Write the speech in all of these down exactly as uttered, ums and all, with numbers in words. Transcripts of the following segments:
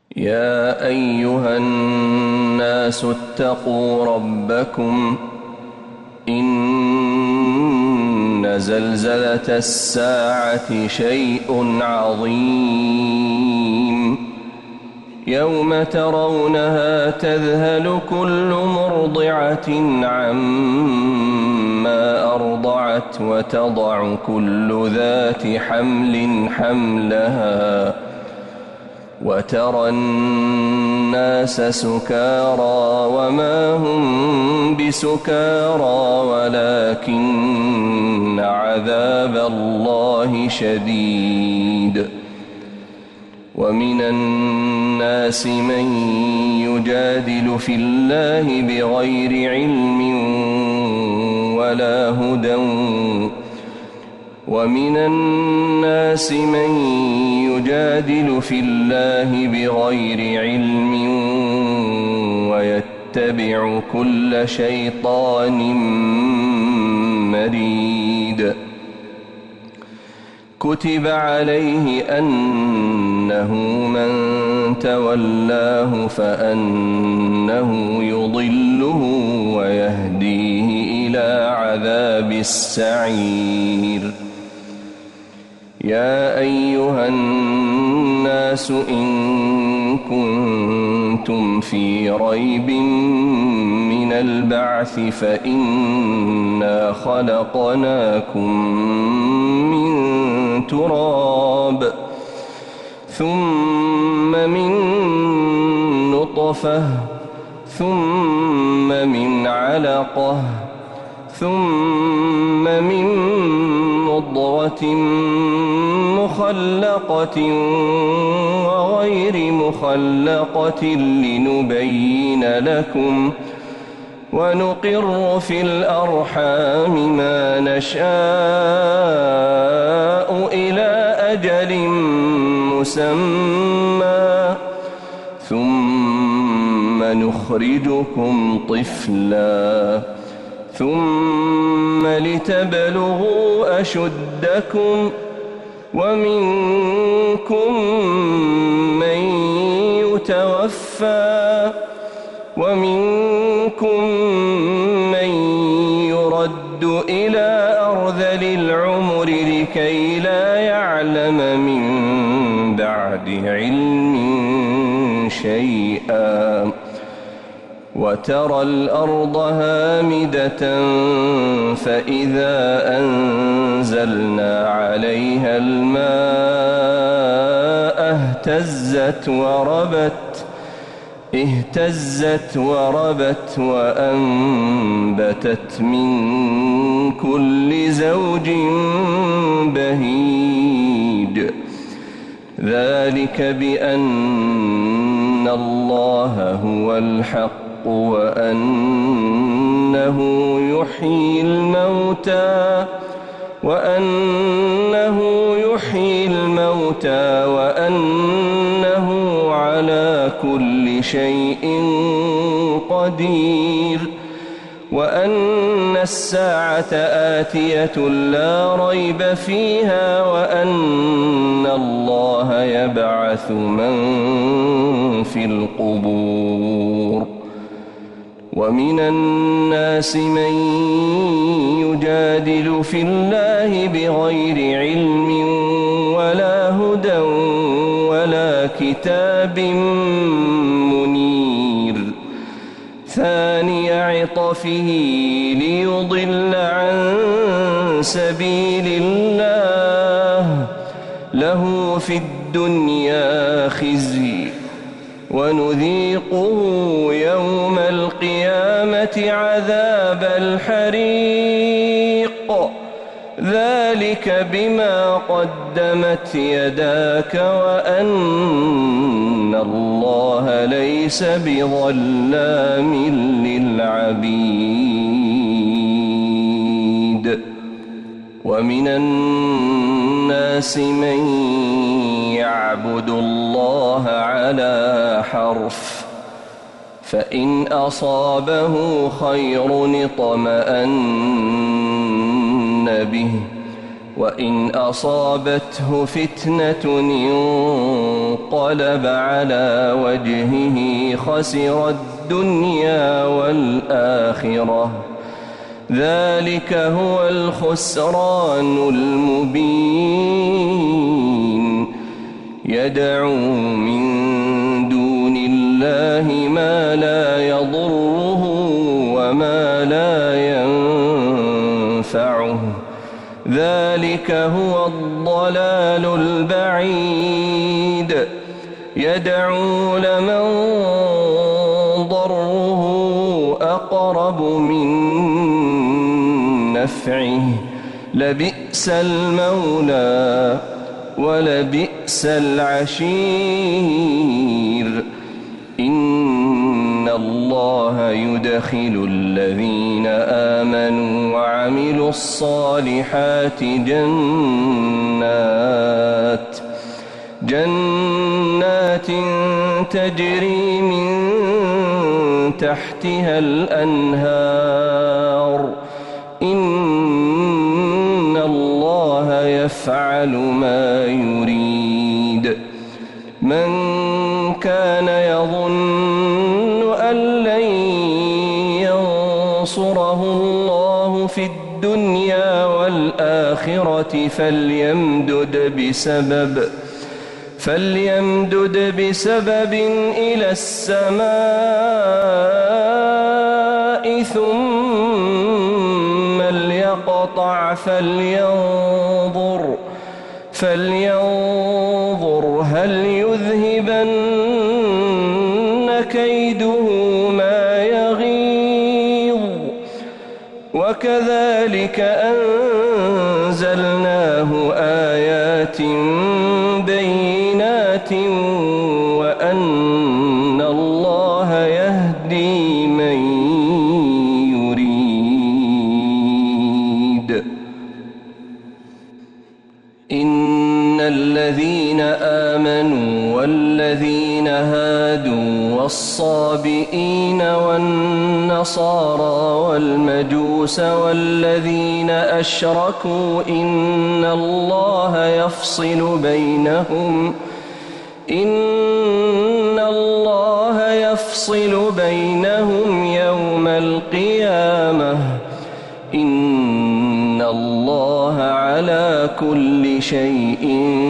يا أيها الناس اتقوا ربكم إن زلزلة الساعة شيء عظيم يوم ترونها تذهل كل مرضعة عما أرضعت وتضع كل ذات حمل حملها وترى الناس سكارى وما هم بسكارى ولكن عذاب الله شديد. ومن الناس من يجادل في الله بغير علم ولا هدى ومن الناس من يجادل في الله بغير علم ويتبع كل شيطان مريد. كتب عليه أنه من تولاه فأنه يضله ويهديه إلى عذاب السعير. يا أيها الناس إن كنتم في ريب من البعث فإنا خلقناكم من تراب ثم من نطفة ثم من علقة ثم من مضغة مخلقة وغير مخلقة لنبين لكم ونقر في الأرحام ما نشاء إلى أجل مسمى ثم نخرجكم طفلا ثم لتبلغوا أشدكم ومنكم من يتوفى ومنكم من يرد إلى أرذل العمر لكي لا يعلم من بعد علم شيئا. وترى الأرض هامدة فإذا أنزلنا عليها الماء اهتزت وربت اهتزت وربت وأنبتت من كل زوج بهيج. ذلك بأن الله هو الحق وأنه يحيي الموتى وأنه يحيي الموتى وأنه على كل شيء قدير وأن الساعة آتية لا ريب فيها وأن الله يبعث من في القبور. ومن الناس من يجادل في الله بغير علم ولا هدى ولا كتاب منير. ثاني عطفه ليضل عن سبيل الله له في الدنيا خزي ونذيقه يوم القيامة عذاب الحريق. ذلك بما قدمت يداك وأن الله ليس بظلام للعبيد. ومن الناس من يعبد الله على حرف فإن أصابه خير اطمأن به وإن أصابته فتنة انقلب على وجهه خسر الدنيا والآخرة ذلك هو الخسران المبين يدعو من دون الله ما لا يضره وما لا ينفعه ذلك هو الضلال البعيد يدعو لمن ضره أقرب من نفعه لبئس المولى ولبئس العشير إن الله يدخل الذين آمنوا وعملوا الصالحات جنات جنات تجري من تحتها الأنهار إن الله يفعل ما يريد من كان يظن أن لن ينصره الله في الدنيا والآخرة فليمدد بسبب فليمدد بسبب إلى السماء ثم ليقطع فلينظر فلينظر هل يذهبن كيده ما يغيظ وكذلك أنزلناه آيات بينات وأن الله يهدي من يريد إن الذين آمنوا والذين هادوا والصابئين والنصارى والمجوس والذين أشركوا إن الله يفصل بينهم إن الله يفصل بينهم يوم القيامة إن الله على كل شيء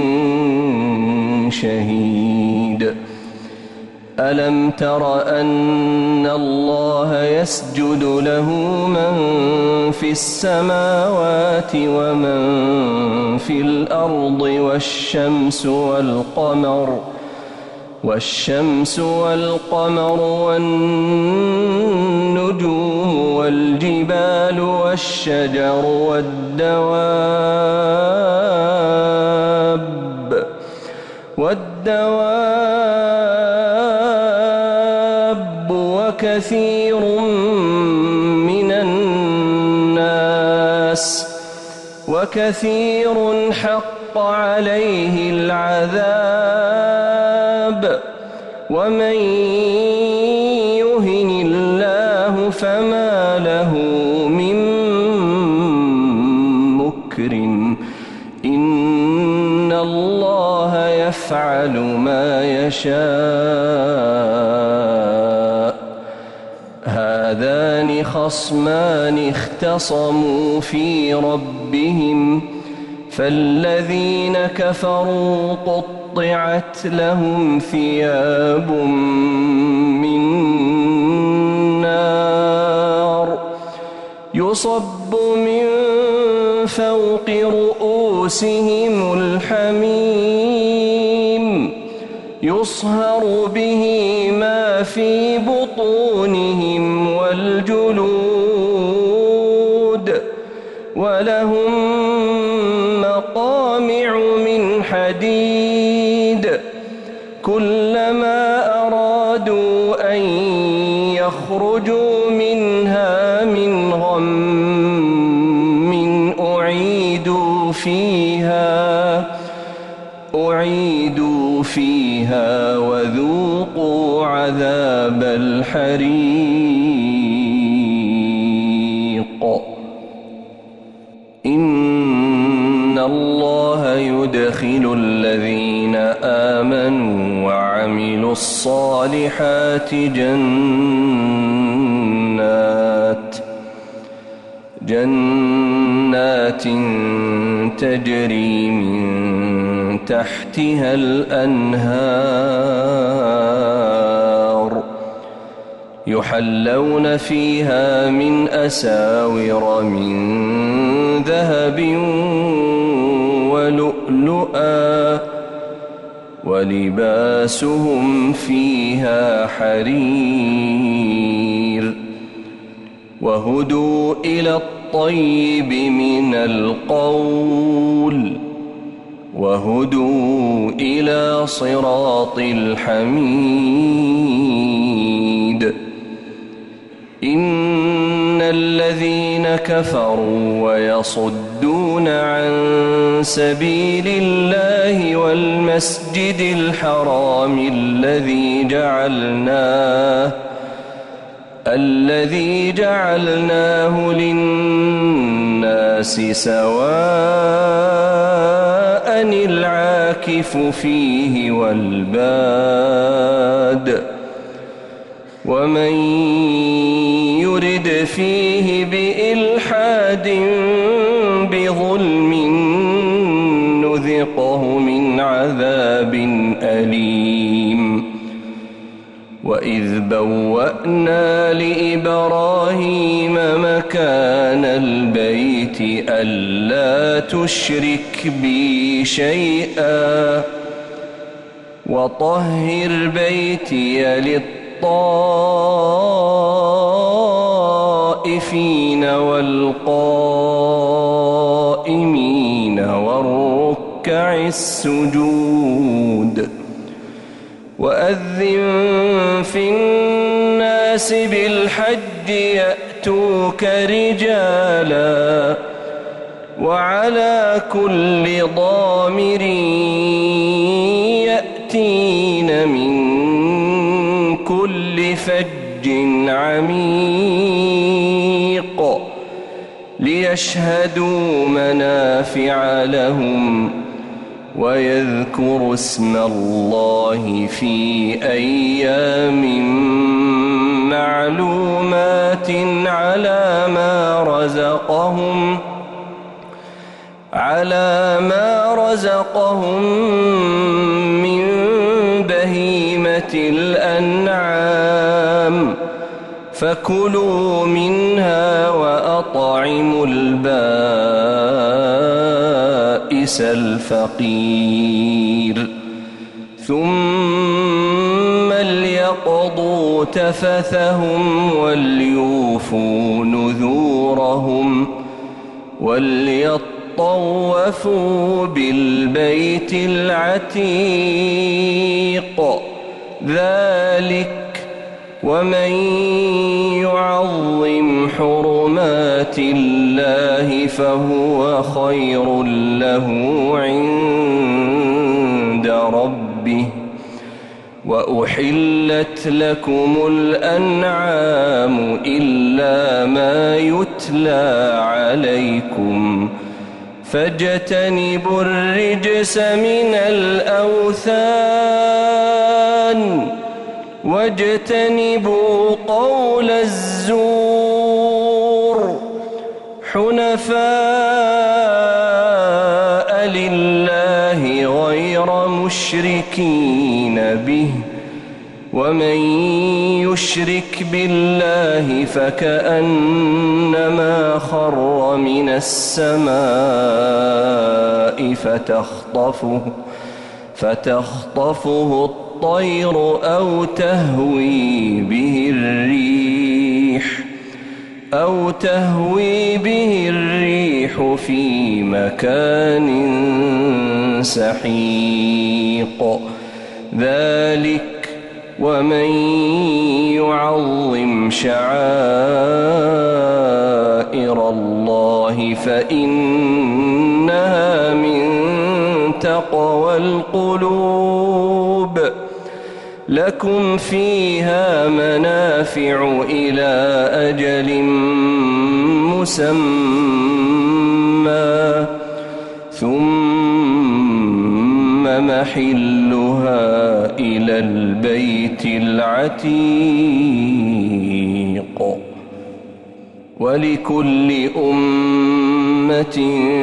شهيد ألم تر أن الله يسجد له من في السماوات ومن في الأرض والشمس والقمر والشمس والقمر والنجوم والجبال والشجر والدواب والدواب وكثير من الناس وكثير حق عليه العذاب ومن يهن الله فما له من مكرم إن الله يفعل ما يشاء هذان خصمان اختصموا في ربهم فالذين كفروا قطعت لهم ثياب من نار يصب من فوق رؤوسهم الحميم يصهر به ما في بطونهم والجلود ولهم مقامع من حديد كلما أرادوا أن يخرجوا منها من غم أعيدوا فيها أعيدوا فيها وذوقوا عذاب الحريق إن يدخل الذين آمنوا وعملوا الصالحات جنات جنات تجري من تحتها الأنهار يحلون فيها من أساور من ذهب ولؤلؤا ولباسهم فيها حرير وهدوا إلى الطيب من القول وهدوا إلى صراط الحميد إن الذين كفروا ويصدون عن سبيل الله والمسجد الحرام الذي جعلناه الذي جعلناه للناس سواء العاكف فيه والباد ومن يرد فيه بإلحاد بظلم نذقه من عذاب أليم وإذ بوأنا لإبراهيم مكان البيت ألا تشرك بي شيئا وطهر بيتي للطائفين والقائمين والركع السجود وأذن في الناس بالحج يأتوك رجالا وعلى كل ضامر يأتين من كل فج عميق ليشهدوا منافع لهم ويذكروا اسم الله في أيام معلومات على ما رزقهم على ما رزقهم من بهيمة الأنعام فكلوا منها وأطعموا البائس الفقير ثم ليقضوا تفثهم وليوفوا نذورهم وليطوفوا بالبيت العتيق ذلك ومن يعظم حرمات الله فهو خير له عند ربه وأحلت لكم الأنعام إلا ما يتلى عليكم فاجتنبوا الرجس من الأوثان واجتنبوا قول الزور حنفاء لله غير مشركين به ومن يشرك بالله فكأنما خر من السماء فتخطفه فتخطفه الطير أو تهوي به الريح أو تهوي به الريح في مكان سحيق ذلك ومن يعظم شعائر الله فإنها من تقوى القلوب لكم فيها منافع إلى أجل مسمى ثم محلها إلى البيت العتيق. ولكل أمة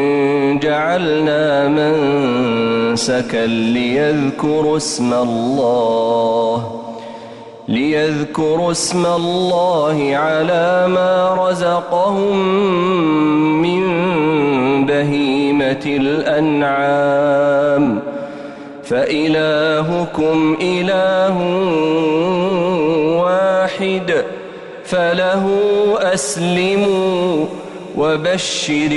جعلنا منسكا ليذكروا اسم الله ليذكروا اسم الله على ما رزقهم من بهيمة الأنعام فإلهكم إله واحد فله أسلموا وبشر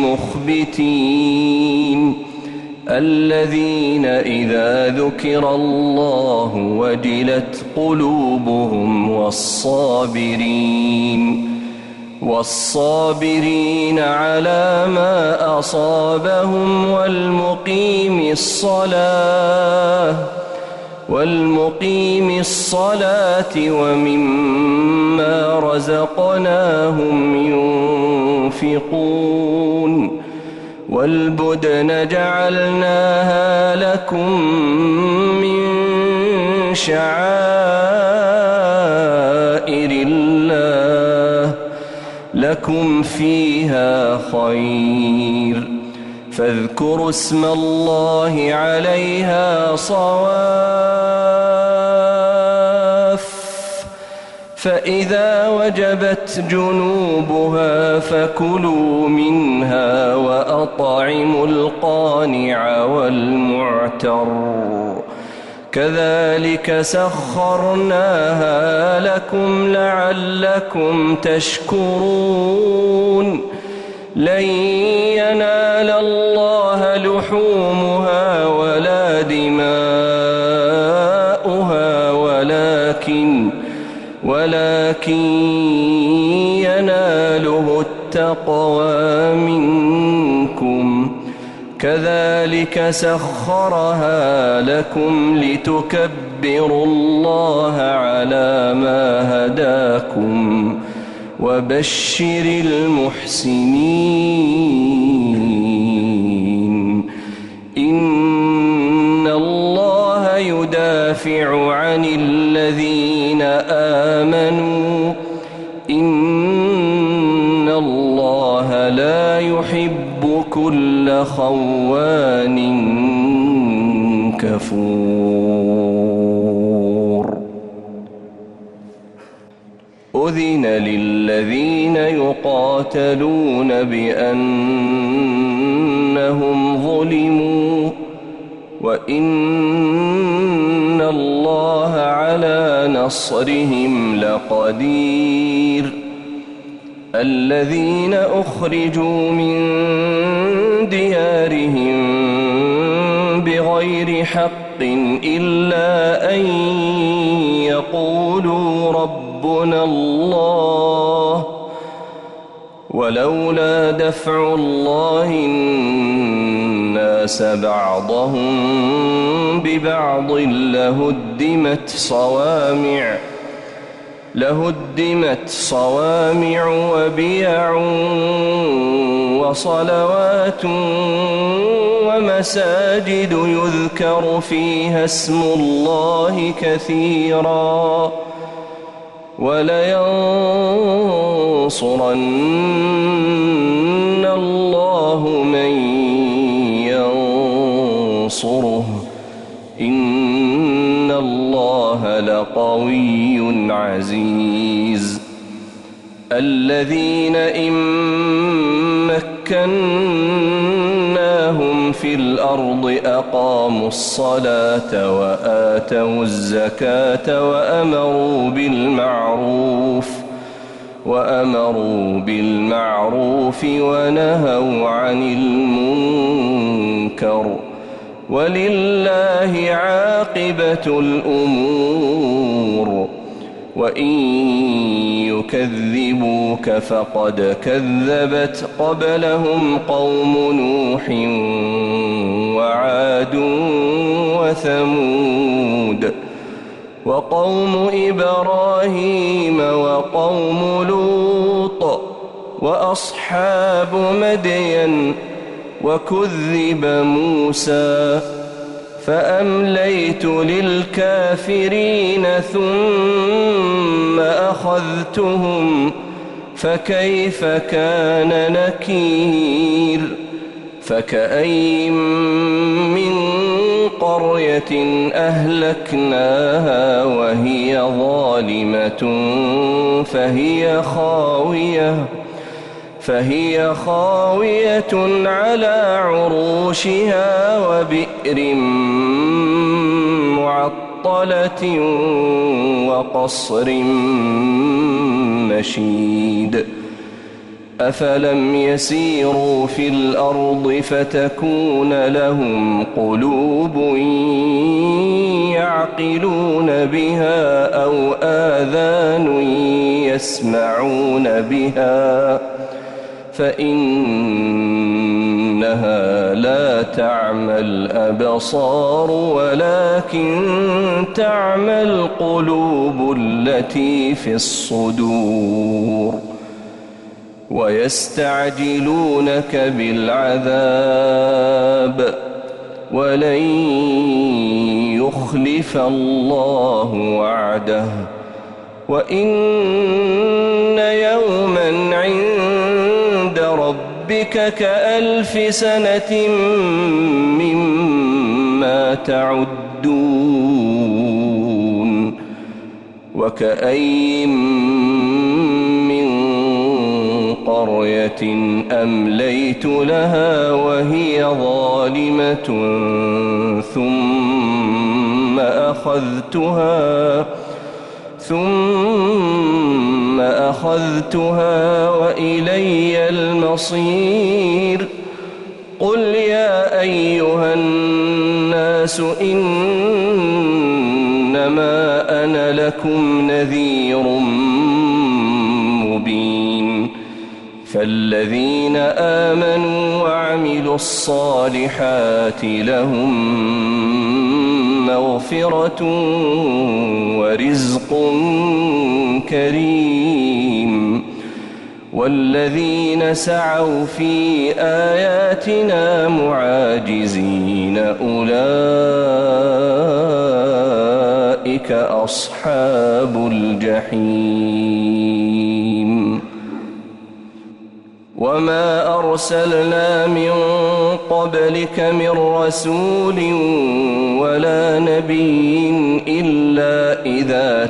المخبتين الذين إذا ذكر الله وجلت قلوبهم والصابرين والصابرين على ما أصابهم والمقيم الصلاة والمقيم الصلاة ومما رزقناهم ينفقون والبدن جعلناها لكم من شعائر الله لكم فيها خير فاذكروا اسم الله عليها صواف فإذا وجبت جنوبها فكلوا منها وأطعموا القانع والمعتر كذلك سخرناها لكم لعلكم تشكرون لن ينال الله لحومها ولا دماؤها ولكن ولكن يناله التقوى منكم كذلك سخرها لكم لتكبروا الله على ما هداكم وبشر المحسنين إن الله يدافع عن الذين آمنوا إن الله لا يحب كل خوان كفور أذن للذين يقاتلون بأنهم ظلموا وإن الله على نصرهم لقدير الذين أخرجوا من ديارهم بغير حق إلا أن يقولوا ربنا الله ولولا دفع الله الناس بعضهم ببعض لهدمت صوامع لهدمت صوامع وبيع وصلوات ومساجد يذكر فيها اسم الله كثيرا ولينصرن الله من ينصره إن الله لقوي عزيز الذين إن مكناهم في الأرض أقاموا الصلاة وآتوا الزكاة وأمروا بالمعروف وأمروا بالمعروف ونهوا عن المنكر ولله عاقبة الأمور وإن يكذبوك فقد كذبت قبلهم قوم نوح وعاد وثمود وقوم إبراهيم وقوم لوط وأصحاب مدين وكذب موسى فأمليت للكافرين ثم أخذتهم فكيف كان نكير فكأين من قرية أهلكناها وهي ظالمة فهي خاوية فهي خاوية على عروشها وبئر معطلة وقصر مشيد أفلم يسيروا في الأرض فتكون لهم قلوب يعقلون بها أو آذان يسمعون بها فإنها لا تعمى الأبصار ولكن تعمى القلوب التي في الصدور ويستعجلونك بالعذاب ولن يخلف الله وعده وإن يوما عند ربك كألف سنة مما تعدون وكأين من قرية أمليت لها وهي ظالمة ثم أخذتها ثم أخذتها وإلي المصير قل يا أيها الناس إنما أنا لكم نذير مبين فالذين آمنوا وعملوا الصالحات لهم مغفرة ورزق كريم والذين سعوا في آياتنا معاجزين أولئك أصحاب الجحيم وما أرسلنا من قبلك من رسول ولا نبي إلا إذا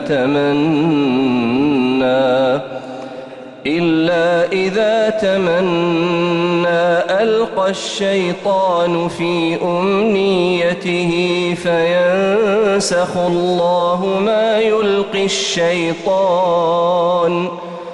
تمنى إلا إذا تمنى ألقى الشيطان في أمنيته فينسخ الله ما يلقي الشيطان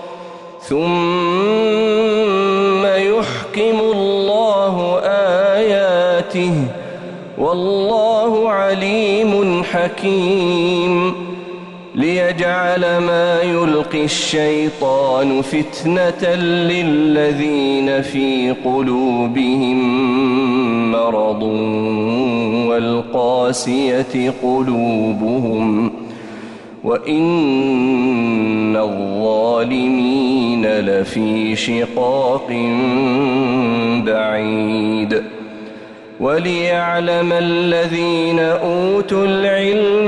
ثم يحكم الله آياته والله عليم حكيم ليجعل ما يلقي الشيطان فتنة للذين في قلوبهم مرض والقاسية قلوبهم وإن الظالمين لفي شقاق بعيد وليعلم الذين أوتوا العلم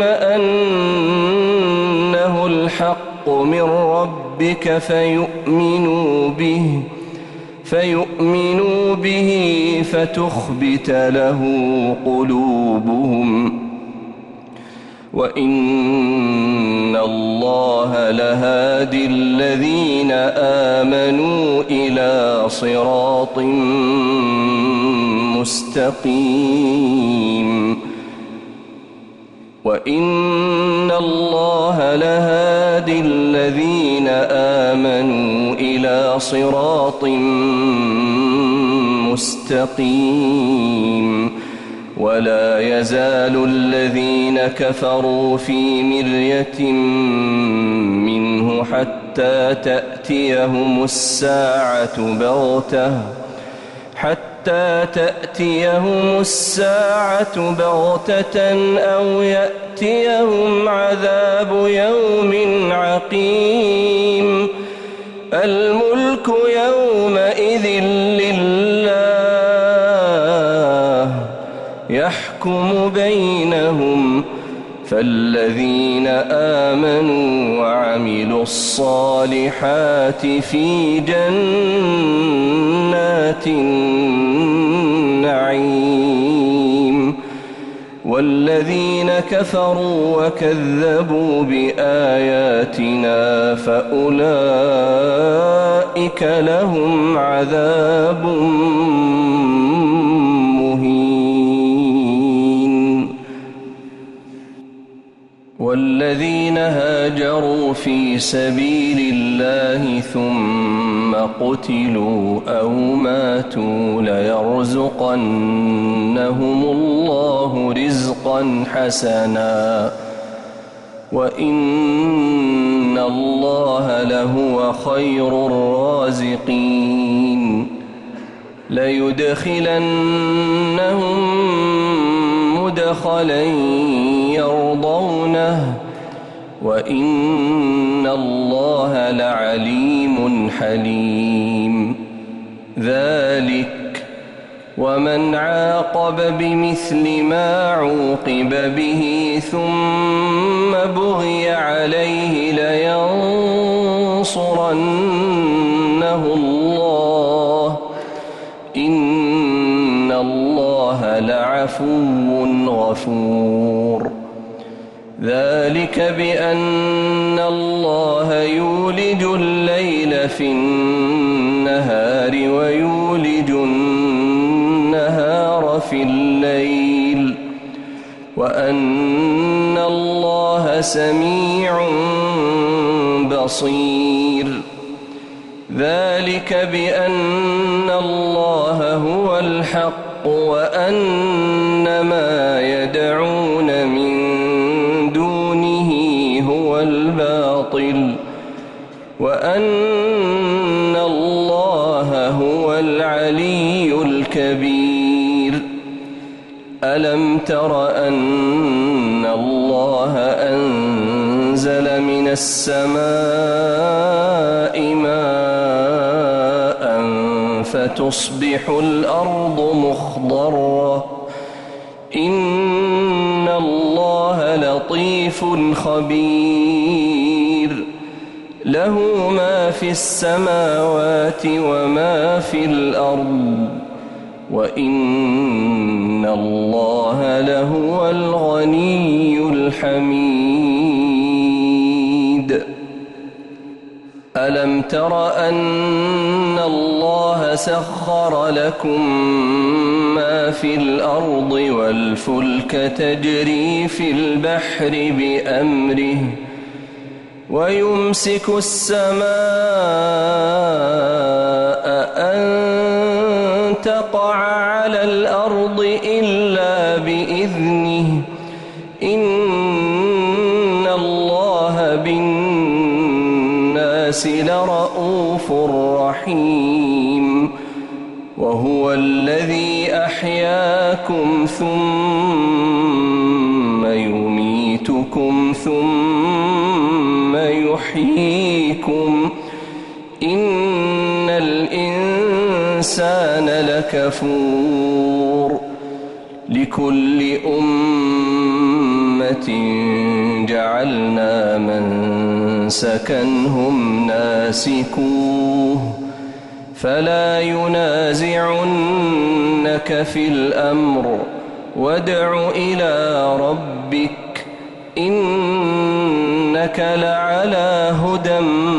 أنه الحق من ربك فيؤمنوا به فيؤمنوا به فتخبت له قلوبهم وإن الله لهادي الذين آمنوا إلى صراط مستقيم وإن الله لهادي الذين آمنوا إلى صراط مستقيم ولا يزال الذين كفروا في مرية منه حتى تأتيهم الساعة بغتة حتى تأتيهم الساعة بغتة أو يأتيهم عذاب يوم عقيم الملك يومئذ لله يحكم يحكم بينهم فالذين آمنوا وعملوا الصالحات في جنات النعيم والذين كفروا وكذبوا بآياتنا فأولئك لهم عذاب مهين. والذين هاجروا في سبيل الله ثم قتلوا أو ماتوا ليرزقنهم الله رزقا حسنا وإن الله لهو خير الرازقين. ليدخلنهم مدخلا يرضونه وإن الله لعليم حليم. ذلك ومن عاقب بمثل ما عوقب به ثم بغي عليه لينصرنه الله إن الله لعفو غفور. ذلك بأن الله يولج الليل في النهار ويولج النهار في الليل وأن الله سميع بصير. ذلك بأن الله هو الحق وأن ما يدعون من دونه هو الباطل وأن الله هو العلي الكبير. ألم تر أن الله أنزل من السماء ماء فتصبح الأرض مخضرة إن الله لطيف خبير. له ما في السماوات وما في الأرض وإن الله لهو الغني الحميد. ألم تر أن الله سخر لكم ما في الأرض والفلك تجري في البحر بأمره ويمسك السماء أن تقع على الأرض إلا بإذنه إن الله بالناس لرؤوف رحيم. وهو الذي أحياكم ثم يميتكم ثم يحييكم إن الإنسان لكفور. لكل أمة جعلنا منسكا هم ناسكوه فلا ينازعنك في الأمر وادع إلى ربك إنك لعلى هدى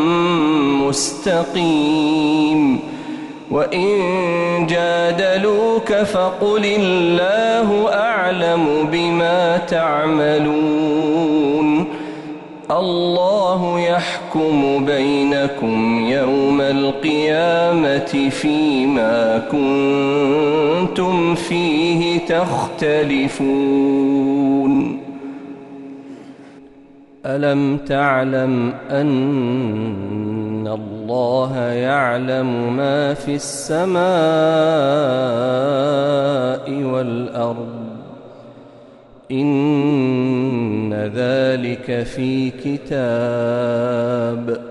مستقيم. وإن جادلوك فقل الله أعلم بما تعملون الله يحكم بينكم يوم القيامة فيما كنتم فيه تختلفون. ألم تعلم أن الله يعلم ما في السماء والأرض إن ذلك في كتاب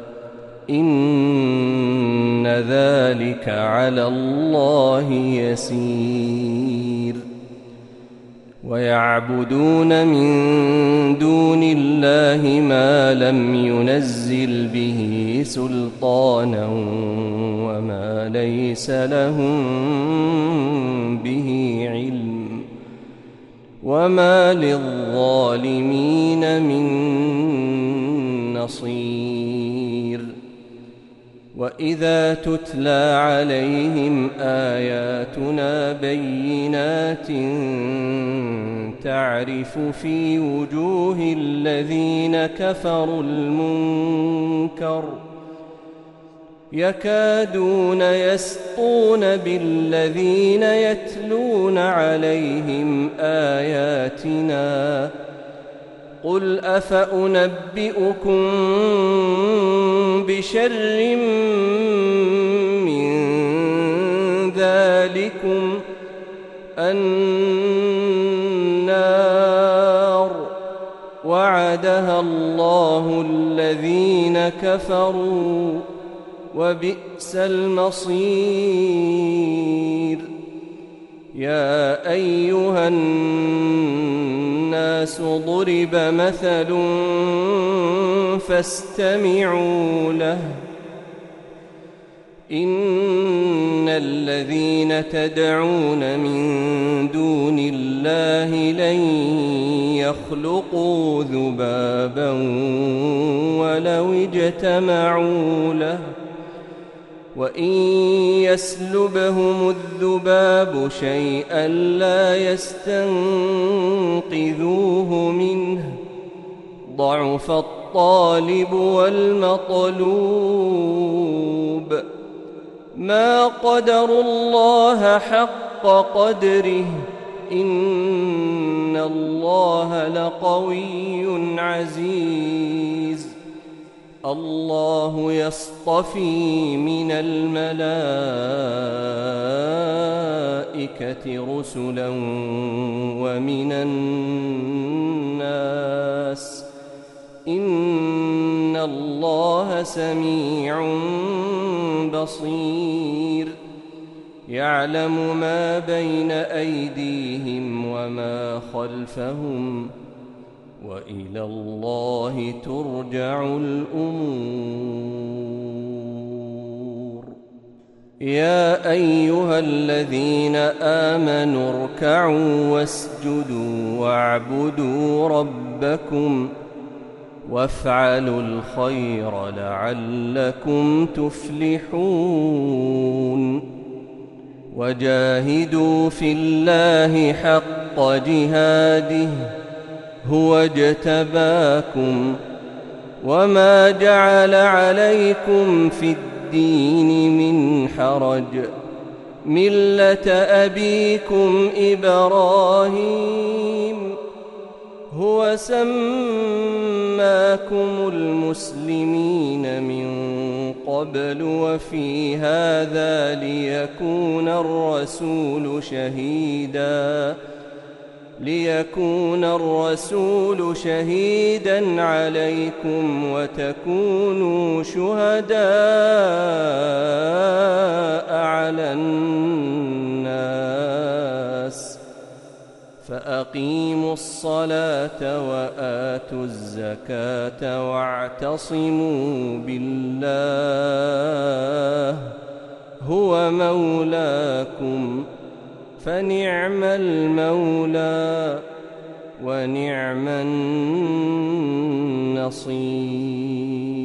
إن ذلك على الله يسير. ويعبدون من دون الله ما لم ينزل به سلطانا وما ليس لهم به علم وما للظالمين من نصير. وإذا تتلى عليهم آياتنا بينات تعرف في وجوه الذين كفروا المنكر يكادون يسطون بالذين يتلون عليهم آياتنا قل أفأنبئكم بشر من ذلكم النار وعدها الله الذين كفروا وبئس المصير. يا أيها الناس ضرب مثل فاستمعوا له إن الذين تدعون من دون الله لن يخلقوا ذبابا ولو اجتمعوا له وإن يسلبهم الذباب شيئا لا يستنقذوه منه ضعف الطالب والمطلوب ما قدروا الله حق قدره إن الله لقوي عزيز. الله يصطفي من الملائكة رسلا ومن الناس إن الله سميع بصير. يعلم ما بين أيديهم وما خلفهم وإلى الله ترجع الأمور. يا أيها الذين آمنوا اركعوا واسجدوا واعبدوا ربكم وافعلوا الخير لعلكم تفلحون. وجاهدوا في الله حق جهاده هو اجتباكم وما جعل عليكم في الدين من حرج ملة أبيكم إبراهيم هو سماكم المسلمين من قبل وفي هذا ليكون الرسول شهيداً ليكون الرسول شهيداً عليكم وتكونوا شهداء على الناس فأقيموا الصلاة وآتوا الزكاة واعتصموا بالله هو مولاكم فنعم المولى ونعم النصير.